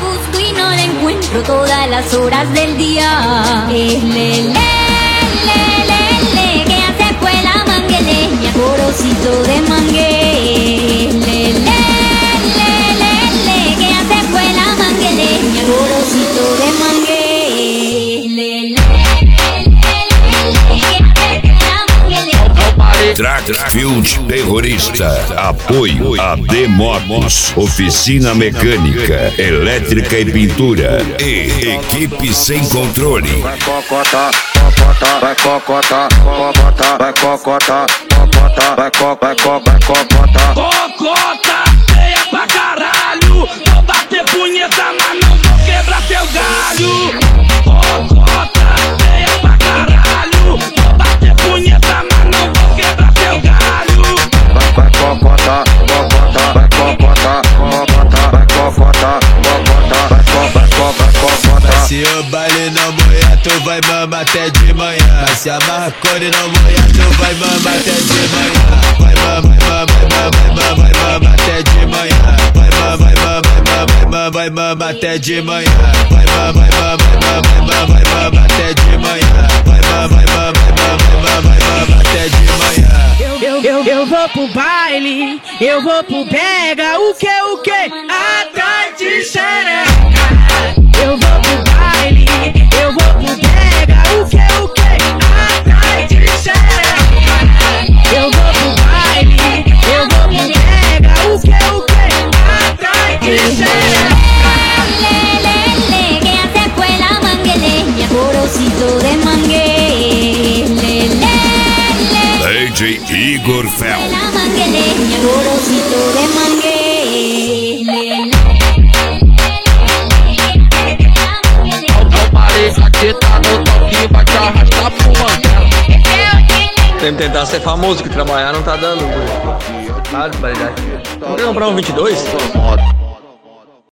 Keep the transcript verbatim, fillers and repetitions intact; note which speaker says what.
Speaker 1: busco y no la encuentro todas las horas del día. Es le, le, le, le, le, que hace fue la mangueleña, corocito de mangue. Le, le, le, le, le, que hace fue la mangueleña, corocito de mangue. Le, le,
Speaker 2: Trackfield Terrorista. Apoio a D-Motos, oficina mecânica, elétrica e pintura. E equipe sem controle.
Speaker 3: Vai cocota, cocota, vai cocota, cocota, vai cocota, cocota, vai co, vai co, vai cocota.
Speaker 4: Cocota, feia pra caralho. Vou bater punheta, mas não vou quebrar teu galho. Cocota, feia pra caralho. Vou bater punheta, mas não vou quebrar teu galho.
Speaker 3: Vai, vai cocota, cocota, vai cocota, cocota, vai cocota, cocota, vai co, vai co, vai cocota.
Speaker 5: Se o baile não molhar, tu vai mamar até de manhã. Mas se a marcone não molhar, tu vai mamar até de manhã. Vai mamar, vai mamar, vai mamar, vai mamar até de manhã. Vai mamar, vai mamar, vai mamar, vai mamar até de manhã. Vai mamar, vai mamar, vai mamar, vai mamar até de manhã. Vai mamar, vai mamar, vai mamar, vai mamar até de manhã.
Speaker 6: Eu, eu, eu vou pro baile, eu vou pro pega, o que, o que? Atrás de xereca. Eu vou pro baile, eu vou pro pega, o que, o que? Atrás de xereca. Eu vou pro baile, eu vou pro pega, o que, o que? Atrás de xereca.
Speaker 1: le, le, le, que hace fue la mangueleña, corocito de mangue. Le, le, le,
Speaker 2: D J Igor Fel.
Speaker 1: la mangueleña, corocito de mangue. Le, le.
Speaker 4: Aqui tá no toque, vai te arrastar pro mandela.
Speaker 7: Tem que tentar ser famoso, que trabalhar não tá dando. Ah, validade. Não quer comprar um vinte e dois?